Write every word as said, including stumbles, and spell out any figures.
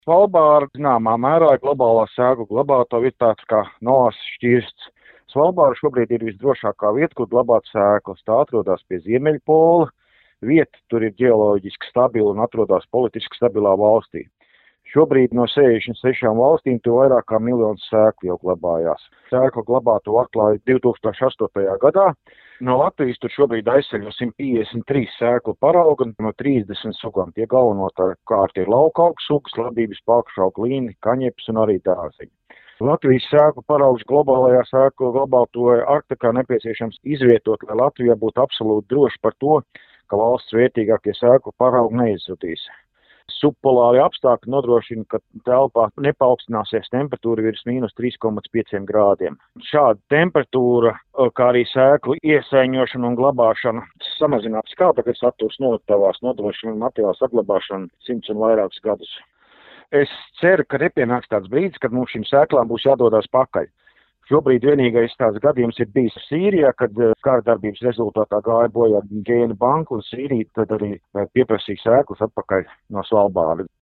Svalbāra zināmā mērā ir globālā sēklu glabātava, ir tāds kā noasis šķirsts. Svalbāra šobrīd ir visdrošākā vieta, kur glabāt sēklas. Tā atrodas pie Ziemeļpola. Vieta tur ir ģeoloģiski stabila un atrodas politiski stabilā valstī. Šobrīd no sešdesmit sešām valstīm tur vairāk kā miljons sēklu jau glabājās. Sēklu glabātu atklāja divi tūkstoši astotajā gadā. No Latvijas tur šobrīd aizceļo simt piecdesmit trīs sēklu paraugi no trīsdesmit sugām. Tie galvenokārt ir lauka augu sugas, labības pakšauku līni, kaņepes un arī dārziņi. Latvijas sēklu paraugs globālajā sēklu glabātuvē Arktikā nepieciešams izvietot, lai Latvijā būtu absolūti droši par to, ka valsts vērtīgākie sēklu paraugi neizzudīs. Subpolāri apstākļi nodrošina, ka telpā nepaaugstinās temperatūra virs mīnus trīs komats pieci grādiem. Šāda temperatūra, kā arī sēklu iesaiņošana un glabāšana samazinās skābekļa saturs noliktavās, nodrošina materiālu saglabāšanu simts un vairākus gadus. Es ceru, ka nepienāks tāds brīdis, kad mums šīm sēklām būs jādodas pakaļ. Šobrīd vienīgais tāds gadījums ir bijis Sīrijā, kad kara darbības rezultātā gāja bojā gēnu banka un Sīrija tad arī pieprasīja sēklas atpakaļ no Svalbāras.